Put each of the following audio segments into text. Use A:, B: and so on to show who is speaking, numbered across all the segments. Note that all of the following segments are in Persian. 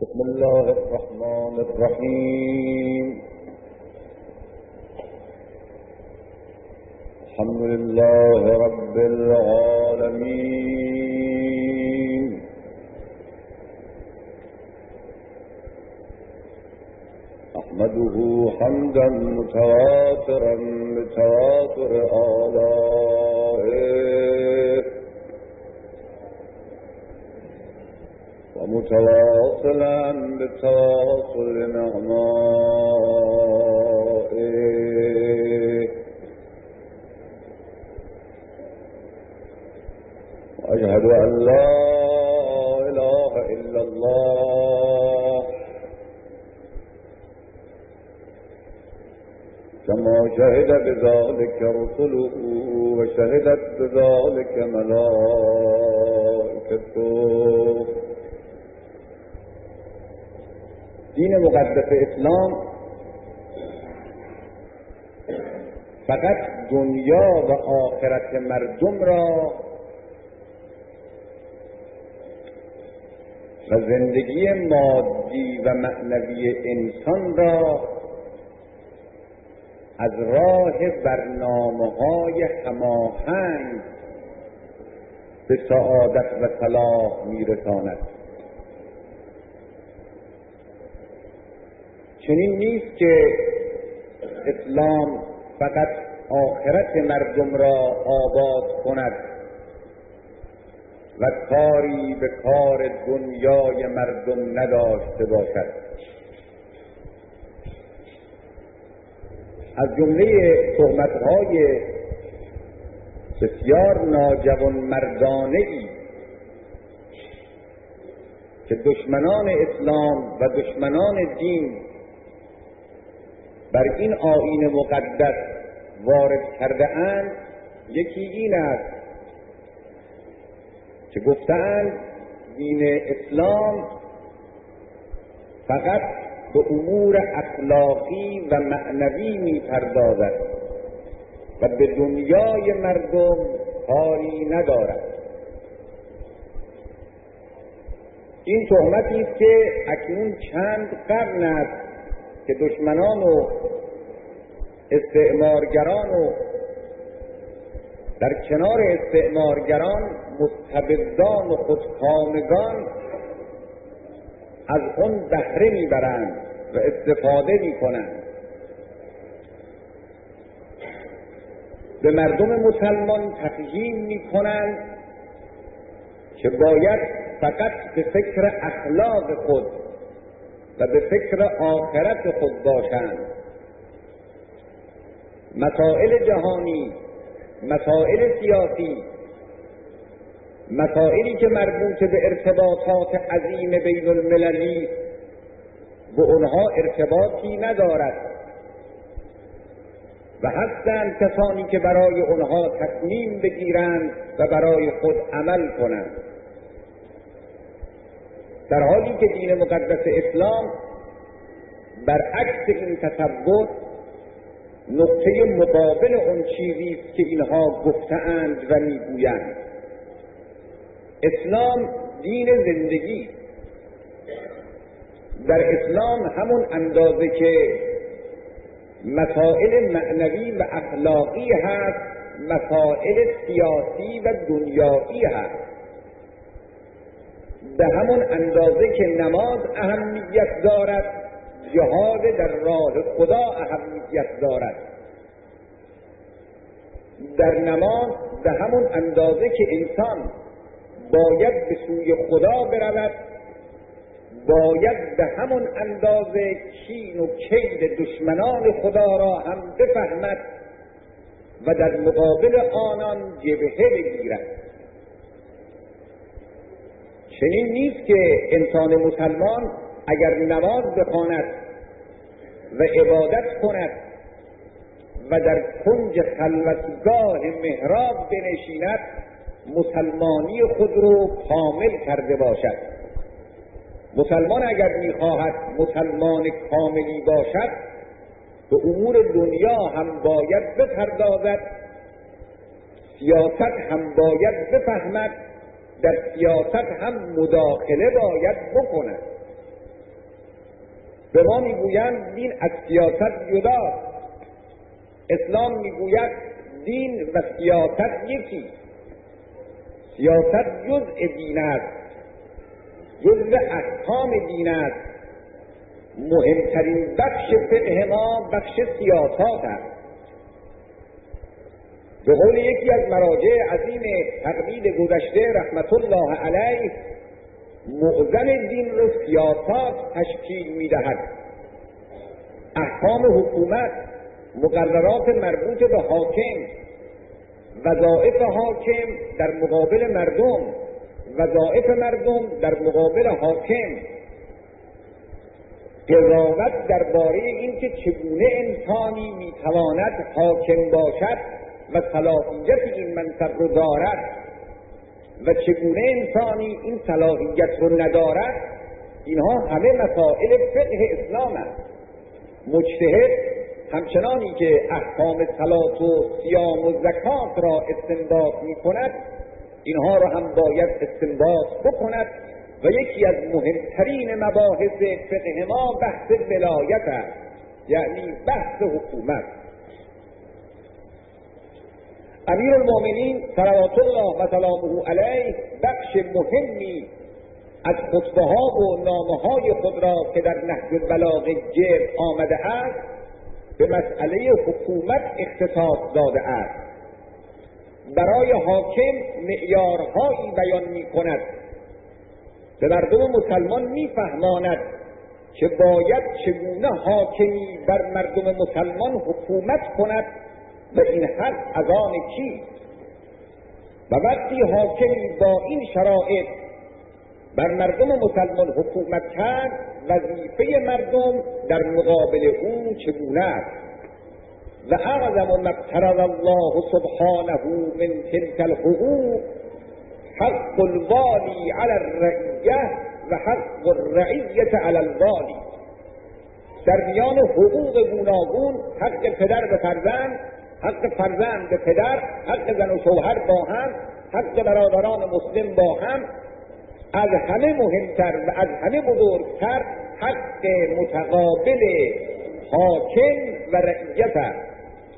A: بسم الله الرحمن الرحیم. الحمد لله رب العالمین. احمده حمدا متواترا بتواتر آلائه ومتواصلا بتواصل نعمائه وأشهد أن لا إله إلا الله كما شهد بذلك رسله وشهدت بذلك ملائكته. دین مقدس اسلام فقط دنیا و آخرت مردم را و زندگی مادی و معنوی انسان را از راه برنامه‌های هماهنگ به سعادت و صلاح می‌رساند. چنین نیست که اسلام فقط آخرت مردم را آباد کند و کاری به کار دنیای مردم نداشته باشد. از جمله تهمت‌های بسیار ناجوانمردانه‌ای که دشمنان اسلام و دشمنان دین بر این آیین مقدس وارد کرده اند، یکی این است که گفتند دین اسلام فقط به امور اخلاقی و معنوی می‌پردازد و به دنیای مردم کاری ندارد. این تهمتی است که اکنون چند قرن است که دشمنان و استعمارگران و در کنار استعمارگران مستبدان و خودکامگان از اون بهره میبرند و استفاده میکنند. به مردم مسلمان تفهیم میکنند که باید فقط به فکر اخلاق خود و به فکر آخرت خود باشند. مسائل جهانی، مسائل سیاسی، مسائلی که مربوط به ارتباطات عظیم بین المللی به اونها ارتباطی ندارد و هستند کسانی که برای اونها تصمیم بگیرند و برای خود عمل کنند، در حالی که دین مقدس اسلام برعکس این تصور نقطه مقابل اون چیزی است که اینها گفته‌اند و میگویند. اسلام دین زندگی است. در اسلام همون اندازه که مسائل معنوی و اخلاقی هست، مسائل سیاسی و دنیایی هست. به همون اندازه که نماز اهمیت دارد، جهاد در راه خدا اهمیت دارد. در نماز به همون اندازه که انسان باید به سوی خدا برود، باید به همون اندازه کین و کید دشمنان خدا را هم بفهمد و در مقابل آنان جبهه بگیرد. چنین نیست که انسان مسلمان اگر نماز بخواند و عبادت کند و در کنج خلوتگاه محراب بنشیند مسلمانی خود رو کامل کرده باشد. مسلمان اگر میخواهد مسلمان کاملی باشد به امور دنیا هم باید بپردازد، سیاست هم باید بفهمد، در سیاست هم مداخله باید بکند. به ما میگویند دین از سیاست جداست. اسلام میگوید دین و سیاست یکی. سیاست جزء دین است، جزء احکام دین است. مهمترین بخش فقه ما بخش سیاست است. به قول یکی از مراجع عظیم تقلید گذشته رحمت الله علیه، معظم دین رو سیاست تشکیل می‌دهد. احکام حکومت، مقررات مربوط به حاکم، وظایف حاکم در مقابل مردم، وظایف مردم در مقابل حاکم، قضاوت درباره اینکه چگونه انسانی میتواند حاکم باشد و صلاحیت این منصب رو دارد و چگونه انسانی این صلاحیت رو ندارد. اینها همه مسائل فقه اسلام است. مجتهد همچنانی که احکام صلات و صیام و زکات را استنباط می کند، اینها را هم باید استنباط بکند و یکی از مهمترین مباحث فقه ما بحث ولایت است، یعنی بحث حکومت. امیرالمومنین صلوات الله و سلامه علیه بخش مهمی از خطبه ها و نامه های خود را که در نهج البلاغه جر آمده است به مسئله حکومت اختصاص داده است. برای حاکم معیارهایی بیان می کند، به مردم مسلمان می فهماند که باید چگونه حاکمی بر مردم مسلمان حکومت کند و این حق از آن کیست. و وقتی حاکمی با این شرایط بر مردم مسلمان حکومت کرد، وظیفه مردم در مقابل او چگونه است. و اعظم ما افترض الله سبحانه من تلك الحقوق حق الوالی علی الرعیه و حق الرعیه علی الوالی. در میان حقوق گوناگون حق پدر به فرزند، حق فرزند به پدر، حق زن و شوهر با هم، حق برادران مسلم با هم، از همه مهمتر و از همه بزرگتر حق متقابل حاکم و رعیت است.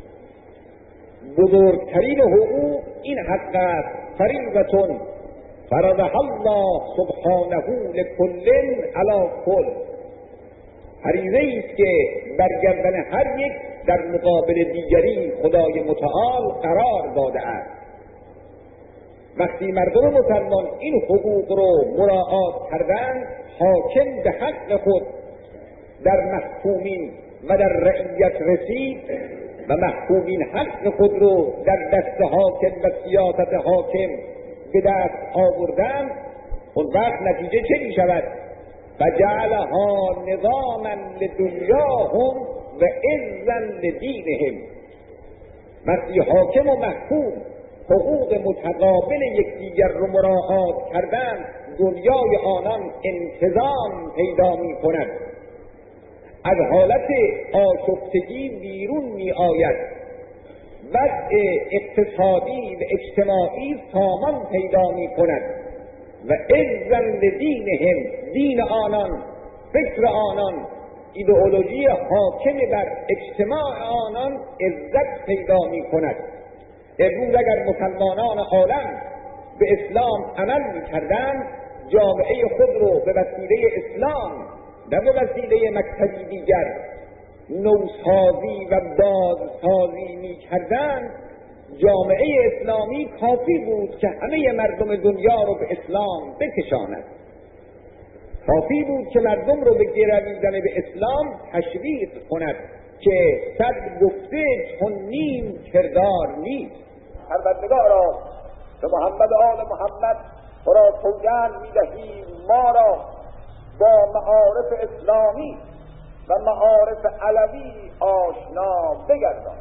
A: بزرگترین حقوق این حق است، فریضة فرضها الله سبحانه لكل علی کل. فریضه‌ای است که بر گردن هر یک در مقابل دیگری خدای متعال قرار داده است. وقتی مردم مسلمان این حقوق رو مراعات کردند، حاکم به حق خود در محکومین و در رعیت رسید و محکومین حق خود رو در دست حاکم و سیاست حاکم به دست آوردند. اون وقت نتیجه چه می شود؟ فجعلها نظاما لدنیاهم و عزا لدینهم. وقتی حاکم و محکوم حقوق متقابل یکدیگر رو مراعات کردن، دنیای آنان انتظام پیدا می کند، از حالت آشفتگی بیرون می آید، وضع اقتصادی و اجتماعی سامان پیدا می کند و عزا لدینهم، دین آنان، فکر آنان، ایدئولوژی حاکم بر اجتماع آنان عزت پیدا می کند. امروز اگر مسلمانان عالم به اسلام عمل می کردند، جامعه خود رو به وسیله اسلام نه به وسیله مکتبی دیگر نوسازی و بازسازی می کردند، جامعه اسلامی کافی بود که همه مردم دنیا رو به اسلام بکشاند، کافی بود که مردم رو به گرویدن به اسلام تشویق کند که صد گفته چون نیم کردار نیست. پروردگارا به محمد و آل محمد را سوگند می‌دهیم ما را با معارف اسلامی و معارف علوی آشنا بگردان.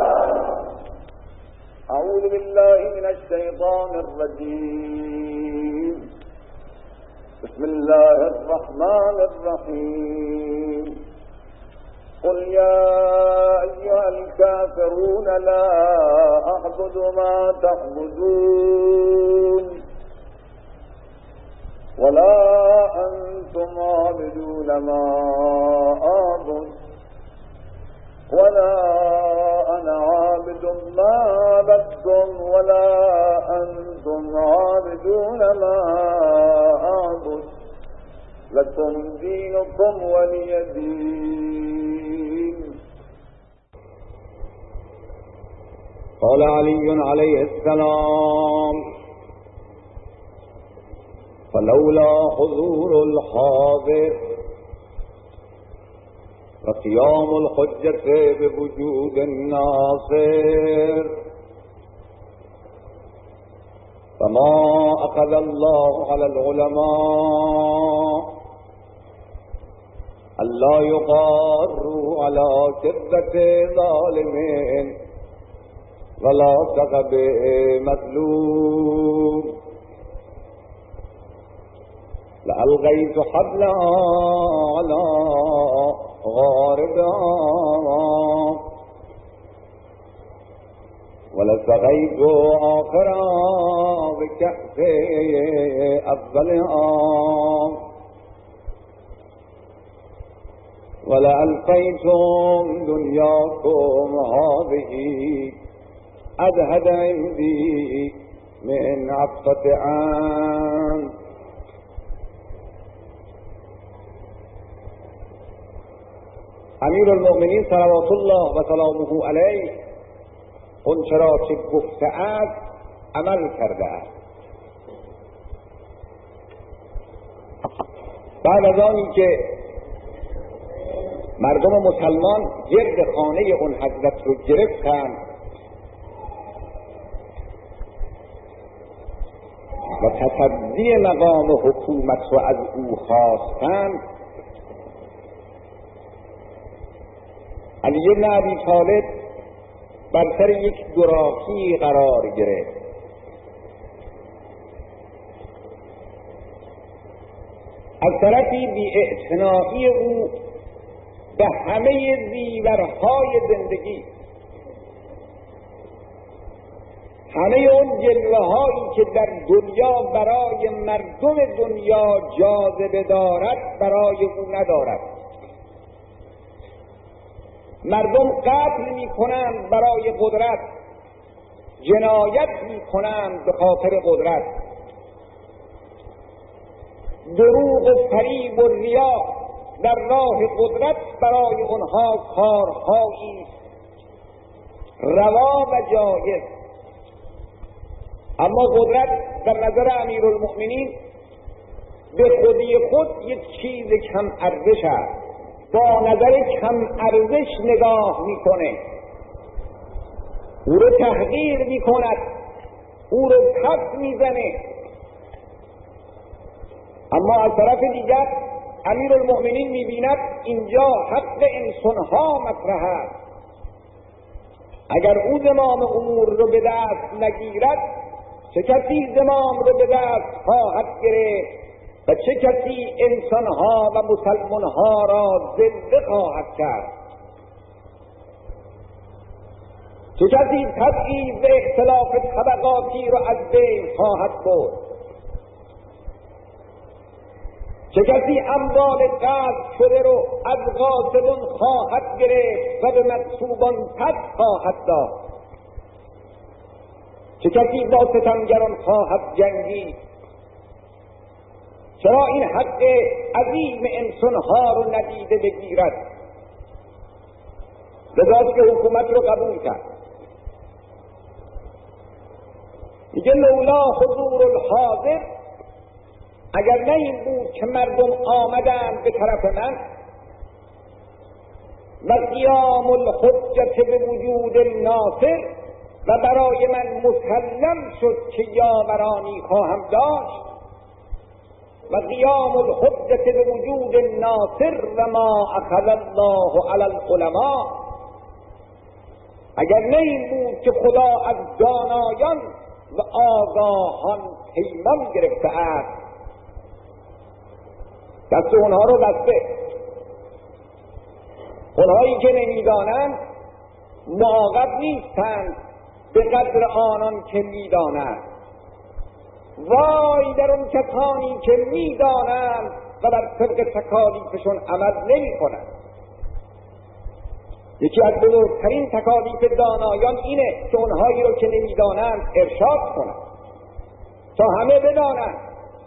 A: اعوذ بالله من الشیطان الرجیم. بسم الله الرحمن الرحیم. قل يا أيها الكافرون لا أعبد ما تعبدون ولا أنتم عابدون ما ما عبدتم ولا أنتم عابدون ما أعبد لكم دينكم ولي دين. قال علي عليه السلام: فلولا حضور الحاضر وقيام الحجة بوجود الناصر فما أخذ الله على العلماء ألا يقاروا على كذبة ظالم ولا سغب مظلوم لألغيت حبلا على غاربا ولسقيت آخرا بكأس أفضلها ولألقيتم دنياكم هذه أزهد عندي من عطفة عام. امیر المؤمنین صلوات الله و سلامه علیه آنچه را که گفته است عمل کرده است. بعد از آنی که مردم مسلمان گرد خانه اون حضرت رو گرفتند و تصدی مقام حکومت رو از او خواستند، علی بن ابی طالب بر سر یک دوراهی قرار گرفت. از طرفی بی‌اعتنایی او به همه زیورهای زندگی، همه اون جلوه هایی که در دنیا برای مردم دنیا جاذبه دارد برای او ندارد. مردم قتل می کنند برای قدرت، جنایت می کنند به خاطر قدرت، دروغ و فریب و ریا در راه قدرت برای آنها کارهایی روا و جایز. اما قدرت در نظر امیرالمؤمنین به خودی خود یک چیز کم ارزش است، با نظر کم ارزش نگاه میکنه، او رو تحقیر میکند، او رو کف میزنه. اما از طرف دیگر امیرالمؤمنین میبیند اینجا حق انسانها مطرح است. اگر او زمام امور رو به دست نگیرد، چه کسی زمام رو به دست خواهد گرفت و چه کسی انسانها و مسلمانها را زنده خواهد کرد؟ چه کسی تبعیض و اختلاف طبقاتی را از بین خواهد برد؟ چه کسی اموال غصب شده رو از غاصبان خواهد گرفت و به مغصوبان پس خواهد داد؟ چه کسی با ستمگران خواهد جنگید؟ چرا این حق عظیم انسانها رو ندیده بگیرد؟ لذاست که حکومت رو قبول کرد. میگه لولا حضور الحاضر، اگر نه این بود که مردم آمدند به طرف من و قیام الحجت به وجود الناصر و برای من مسلم شد که یاورانی خواهم داشت و قیام الحجت به وجود الناصر و ما اخذ الله علی العلماء، اگر نه این بود که خدا از دانایان و آگاهان پیمان گرفته است، دست اونها رو بسته. اونهایی که نمیدانند معاقب نیستند به قدر آنان که میدانند. وای در اون کسانی که میدانند و بر طبق تکالیفشون عمل نمی کنند. یکی از بزرگترین تکالیف دانایان اینه که اونهایی رو که نمیدانند ارشاد کنند تا همه بدانند.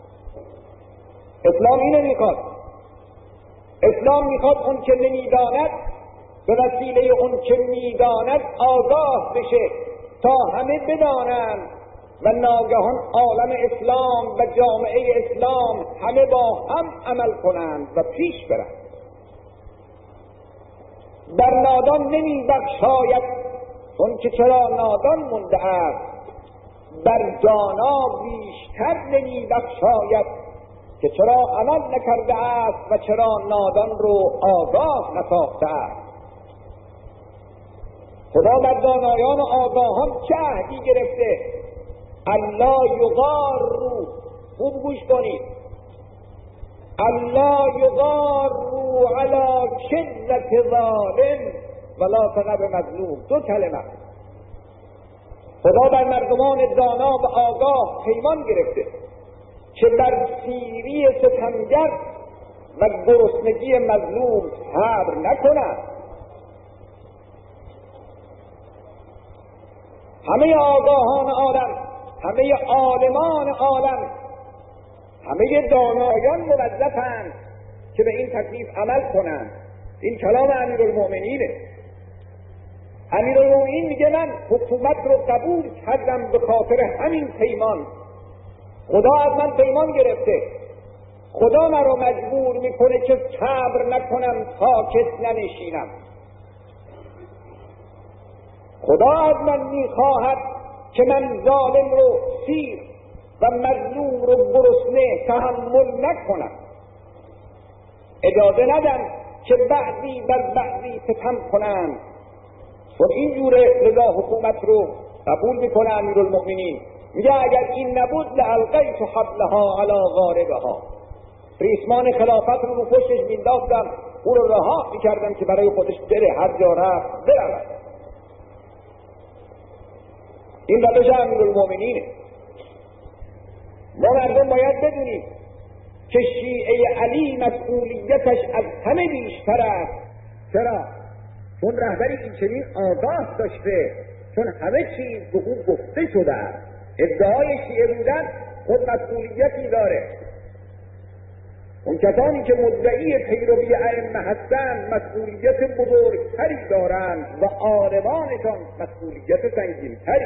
A: اسلام اینو میخواد. اسلام میخواد اون که نمیداند به وسیله اون که میداند آگاه بشه تا همه بدانند و ناگهان عالم اسلام و جامعه اسلام همه با هم عمل کنند و پیش برند. بر نادان نمیبخشاید چون که چرا نادان مونده است، بر دانا بیشتر نمیبخشاید که چرا عمل نکرده است و چرا نادان رو آگاه نساخته است. خدا بر دانایان و آگاهان چه عهدی گرفته؟ الله یغاروا، خوب گوش کنید، الله یغاروا علی شدة ظالم ولا تغب مظلوم. دو کلمه. خدا بر مردمان دانا و آگاه پیمان گرفته که بر سیری ستمگر و گرسنگی مظلوم صبر نکنند. همه آگاهان عالم، همه عالمان عالم، همه دانایان موظفند که به این تکلیف عمل کنند. این کلام امیرالمؤمنینه. امیرالمؤمنین میگه من حکومت رو قبول کردم به خاطر همین پیمان. خدا از من پیمان گرفته، خدا من رو مجبور میکنه که صبر نکنم، ساکت ننشینم. خدا از من میخواهد که من ظالم رو سیر و مظلوم رو گرسنه تحمل نکنم، اجازه ندم که بعضی بر بعضی ستم کنند. و اینجوره رضا حکومت رو قبول میکنه امیرالمؤمنین. میگه اگر این نبود لالقیت حبلها علی غاربها، ریسمان خلافت رو پشتش مینداختم، او رو رها میکردم که برای خودش بره، هر جا رفت برود. این روش امیرالمؤمنینه. ما مردم باید بدونیم که شیعه علی مسئولیتش از همه بیشتر است. چرا؟ چون رهبری این چنین آگاه داشته، چون همه چیز به او گفته شده است. ادعای شیعه بودن خود مسئولیتی داره. اون کسانی که مدعی پیروی ائمه هستند مسئولیت بزرگتری دارند و عالمانشان مسئولیت سنگینتری.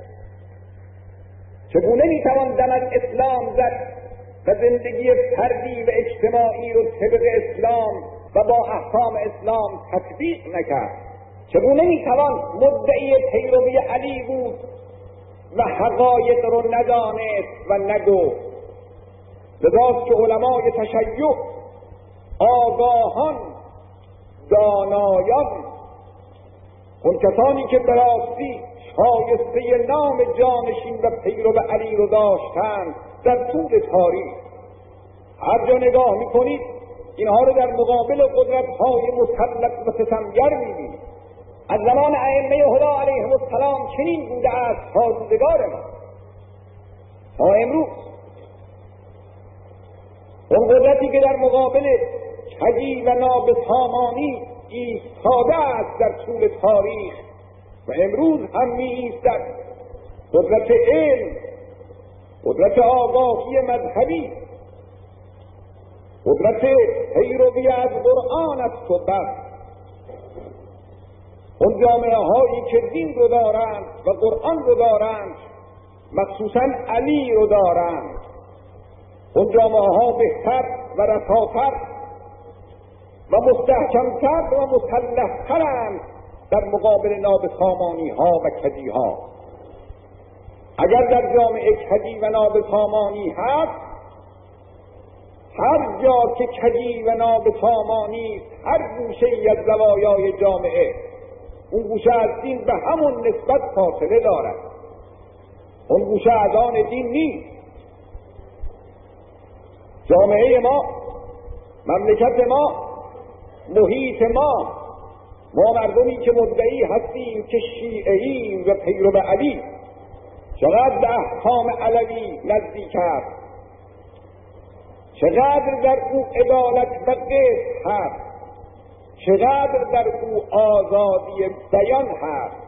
A: چگونه میتوان دم از اسلام زد و زندگی فردی و اجتماعی رو طبق اسلام و با احکام اسلام تطبیق نکرد؟ چگونه میتوان مدعی پیروی علی بود و حقایق رو ندانست و نگفت؟ لذاست که علمای تشیع، آگاهان، دانایان، اون کسانی که به راستی شایسته نام جانشین و پیرو علی رو داشتند در طول تاریخ، هر جا نگاه میکنید اینها رو در مقابل قدرت‌های مسلط و ستمگر میبینید. از زمان ائمه هدی علیهم السلام چنین بوده است تا روزگار ما، تا امروز. اون قدرتی که در مقابل کجی و نابسامانی ایستاده است در طول تاریخ و امروز هم می ایستد، قدرت علم، قدرت آگاهی مذهبی، قدرت پیروی از قرآن است و بس. اون جامعه هایی که دین رو دارند و قرآن رو دارند، مخصوصا علی رو دارند، اون جامعه ها بهتر و رساتر و مستحکمتر و مسلحترند در مقابل نابسامانی ها و کجی ها. اگر در جامعه کجی و نابسامانی هست، هر جا که کجی و نابسامانی، هر گوشه ای از زوایای جامعه، اون گوشه از دین به همون نسبت فاصله دارد. اون گوشه از آن دین نیست. جامعه ما، مملکت ما، محیط ما مردمی که مدعی هستیم که شیعه‌ایم و پیرو علی، چقدر به احکام علوی نزدیک است، چقدر در او عدالت و قسط هست، چقدر در او آزادی بیان هست،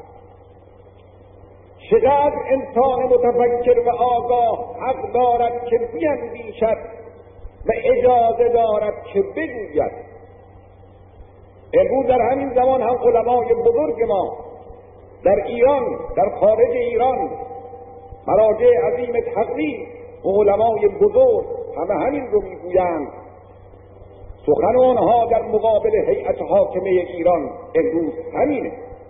A: چقدر انسان متفکر و آگاه حق دارد که بیندیشد و اجازه دارد که بگوید. امروز در همین زمان هم علمای بزرگ ما در ایران، در خارج ایران، مراجع عظیم تقلید و علمای بزرگ همه همین رو میگویند. سخن آنها در مقابل هیئت حاکمه ایران امروز همینه.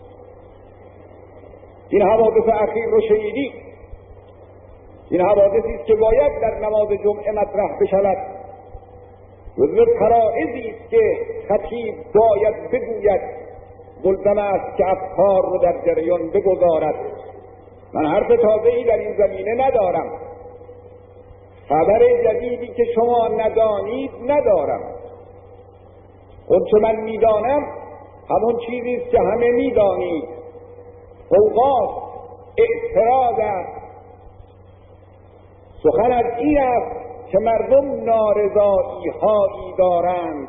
A: این حوادث اخیر رو شنیدید. این حوادثی است که باید در نماز جمعه مطرح بشود. جزو فرائضی است که خطیب باید بگوید، ملزم است که افکار رو در جریان بگذارد. من حرف تازه‌ای در این زمینه ندارم، خبر جدیدی که شما ندانید ندارم. اون چه من میدانم همون چیزی است که همه میدانید. اوقات اعتراض است. سخن از این است که مردم نارضایی هایی دارند،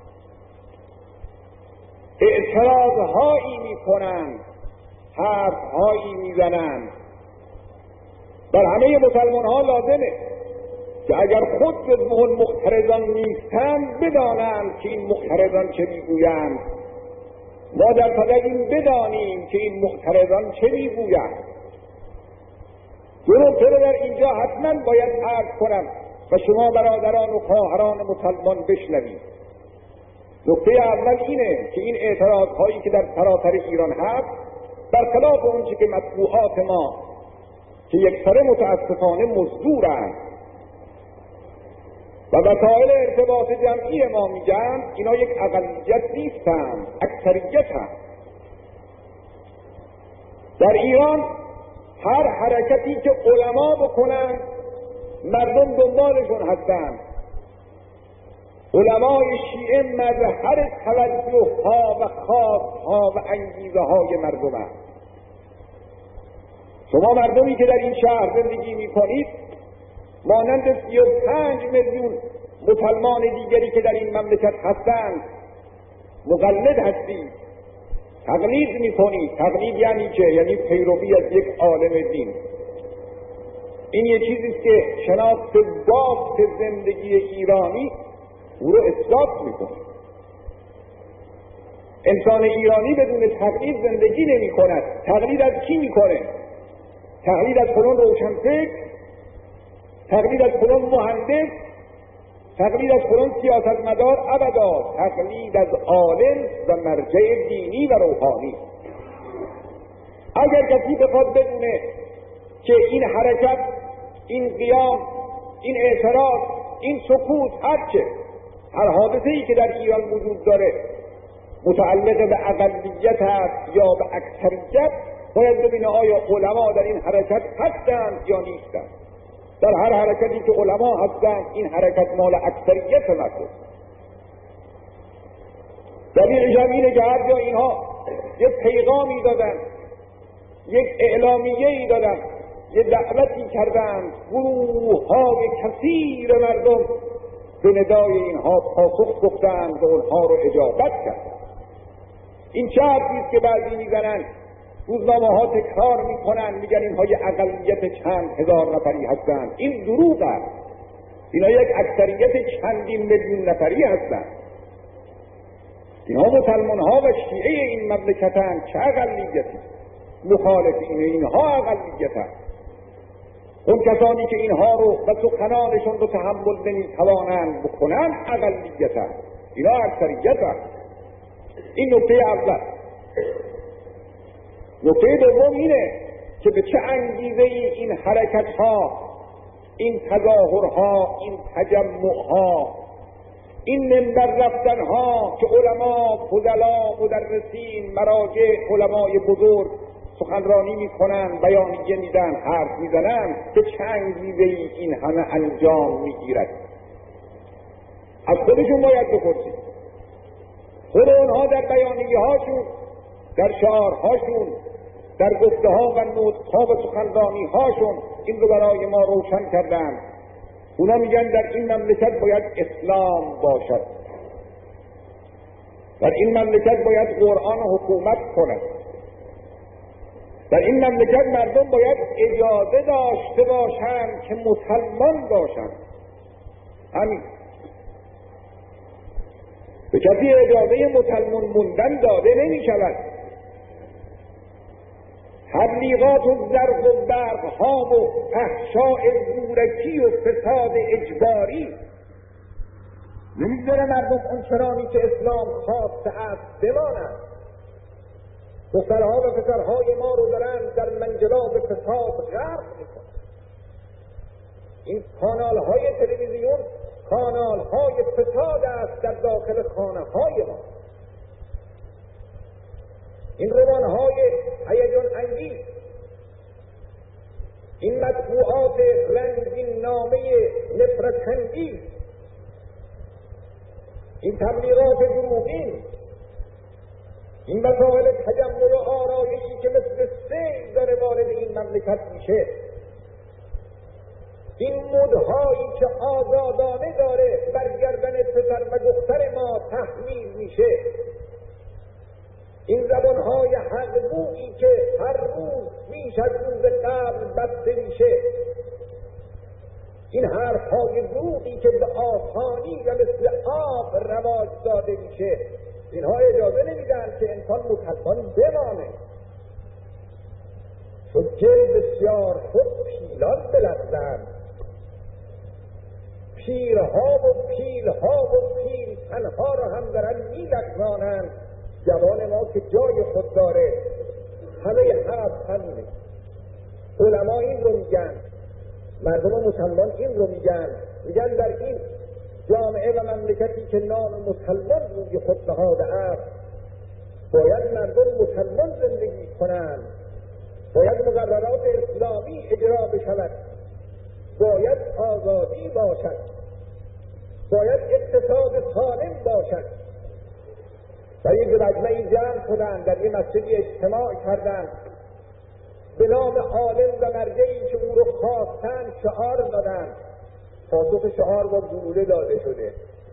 A: اعتراض هایی میکنند، حرف هایی میزنند. در همه مسلمان ها لازمه که اگر خود جزو المعترضان نیستند بدانند که این معترضان چه میگویند. ما در صدد این بدانیم که این معترضان چه میگویند. دو نکته رو در اینجا حتما باید عرض کنم و شما برادران و خواهران مسلمان بشنوید. نکته اول اینه که این اعتراض هایی که در سراسر ایران هست، برخلاف اونچه که مطبوعات ما که یکسره متاسفانه مزدورند و وسایل ارتباط جمعی ما میگن، اینا یک اقلیت نیستند، اکثریت هست. در ایران هر حرکتی که علما بکنند مردم دنبالشون هستند. علمای شیعه مظهر توجه ها و خواست ها و انگیزه های مردم هست. شما مردمی که در این شهر زندگی می کنید مانند 35 میلیون مسلمان دیگری که در این مملکت هستند مقلد هستید، تقلید می کنید. تقلید یعنی چه؟ یعنی پیروی از یک عالم دین. این یه چیزیست که شناخت بافت زندگی ایرانی او رو اثبات میکنه. انسان ایرانی بدون تقلید زندگی نمی کند. تقلید از کی میکنه؟ تقلید از فلان روشنفکر، تقلید از فلان مهندس، تقلید از فلان سیاستمدار؟ ابدا. تقلید از عالم و مرجع دینی و روحانی. اگر کسی بخواد بدونه که این حرکت، این قیام، این اعتراض، این سکوت، هر حادثه‌ای که در ایران وجود داره متعلق به اقلیت است یا به اکثریت، باید ببینه آیا علما در این حرکت هستند یا نیستند. در هر حرکتی که علما هستند این حرکت مال اکثریت مردم. دلیلش هم اینه که هر جا اینها یک پیغامی دادن، یک اعلامیه‌ای دادن، یک دعوتی کردند، گروه‌های کثیر مردم به ندای اینها پاسخ گفتند و اونها رو اجابت کردند. این چه حرفی است که بعضی میزنند، روزنامه‌ها تکرار میکنند، میگن اینها یه اقلیت چند هزار نفری هستند. این دروغ است. اینا یک اکثریت چندین میلیون نفری هستند. اینها مسلمان‌ها و شیعه این مملکتند. چه اقلیتی؟ مخالف اینها اقلیتند. اون کسانی که اینها رو و سخنانشون رو تحمل نمیتوانند بکنند اقلیتند. اینا اکثریتند. این نکته اول. نکته دوم اینه که به چه انگیزه‌ای این حرکت‌ها، این تظاهرها، این تجمعها، این منبر رفتن‌ها که علما، فضلا، مدرسین، مراجع، علمای بزرگ سخنرانی میکنن، بیانیه میدن، حرف میزنن، به چه انگیزه‌ای این همه انجام میگیرد؟ از خودشون باید بپرسید. خود اونها در بیانیه هاشون، در شعارهاشون، در گفته ها و نطق‌ها و سخنرانی هاشون این رو برای ما روشن کردن. اونا میگن در این مملکت باید اسلام باشد. در این مملکت باید قرآن حکومت کند. در این مملکت مردم باید اجازه داشته باشند که مسلمان باشند. همین. به کسی اجازه مسلمان موندن داده نمی شود. تبلیغات و زرق و برق ها و احشاء زورکی و فساد اجباری نمیذاره مردم اون چرانی که اسلام خواسته است بمانند. دخترها و پسرهای ما رو دارن در منجلاب فساد غرق میکنن. این کانال های تلویزیون کانال های فساد است در داخل خانه های ما. این رمان های هیجان انگیز، این مطبوعات رنگین نامه نفرت انگیز، این تبلیغات دروغین، این مسائل تجمل و آرایشی که مثل سیل داره وارد این مملکت میشه، این مدهایی که آزادانه داره بر گردن پسر و دختر ما تحمیل میشه، این زبانهای حق‌گویی که هر روز بیش از روز قبل بسته میشه، این حرفهای دروغی که به آسانی و مثل آب رواج داده میشه، اینها اجازه نمیدن که انسان مسلمان بمانه. چون جل بسیار خود پیلان بلغزند، پیرها و پیلها و پیلتنها را هم دارن میلغزانند. جوان ما که جای خود داره، همه حرف همینه. علما این رو میگن، مردم مسلمان این رو میگن در این جامعه و مملکتی که نام مسلمان روی خود نهاده است، باید مردم مسلمان زندگی کنند، باید مقررات اسلامی اجرا بشود، باید آزادی باشد، باید اقتصاد سالم باشد. در یک مجمعی جمع شدن، در یک مسجدی اجتماع کردند، به نام عالم و مرجعی که او رو خواستن شعار دادن. پاسخ شعار با گلوله داده شده.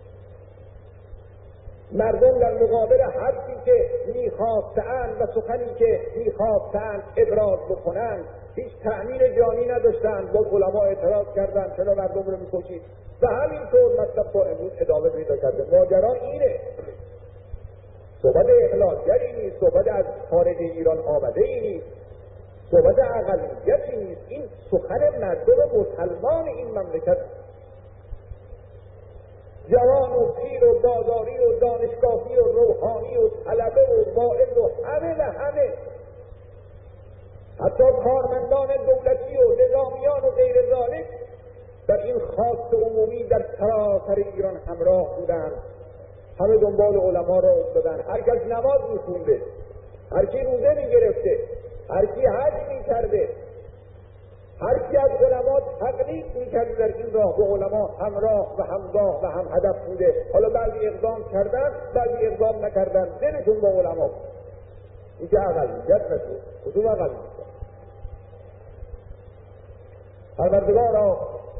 A: مردم در مقابل حرفی که میخواستند و سخنی که میخواستند ابراز بکنند هیچ تأمین جانی نداشتند. با علما اعتراض کردند چرا مردم رو میکشید و همینطور مطلب تا امروز ادامه پیدا کرده. ماجرا اینه، صحبت اخلاصگری نیست، صحبت از خارج ایران آمده ای نیست، صحبت اقلیتی نیست، این سخن مردم مسلمان این مملکت. جوان و پیر و بازاری و دانشگاهی و روحانی و طلبه و واعظ و همه حتی کارمندان دولتی و نظامیان و غیر ذالک در این خواست عمومی در سراسر ایران همراه بودند. همه دنبال علما را افتادن، هر کس نماز میخونده، هر کی روزه میگرفته، هر کی حج میکرده، هر کی از علما تقلید میکرده در این راه به علما همراه و همگاه و هم هدف بوده. حالا بعضی اقدام کردن، بعضی اقدام نکردن، دلشون با علما بود. این که اقلیت نشد. کدوم اقلیت؟ پروردگارا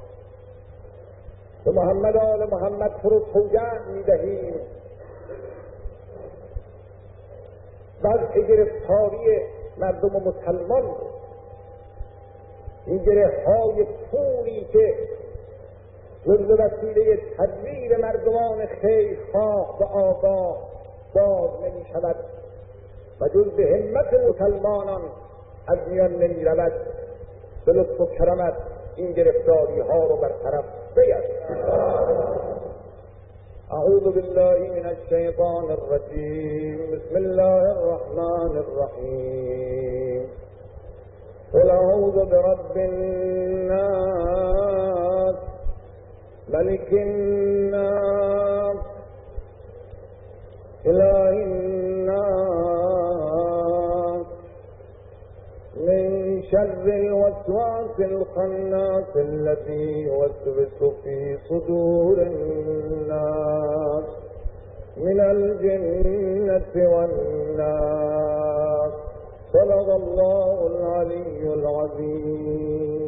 A: به محمد آل محمد فرو سوگند میدهیم وضع گرفتاری مردم مسلمان، این گره‌های پوری که جز وسیله تدبیر مردمان خیرخواه و آگاه باز نمی شود و جز به همت مسلمانان از میان نمی رود. به لطف و کرمت این گرفتاری ها رو برطرف بیار. اعوذ بالله من الشیطان الرجیم. بسم الله الرحمن الرحیم. قل اعوذ برب الناس ملك الناس اله الناس من شر الوسواس الخناس الذي يوسوس في صدور الناس من الجنة والناس. صدق الله العلي العظيم.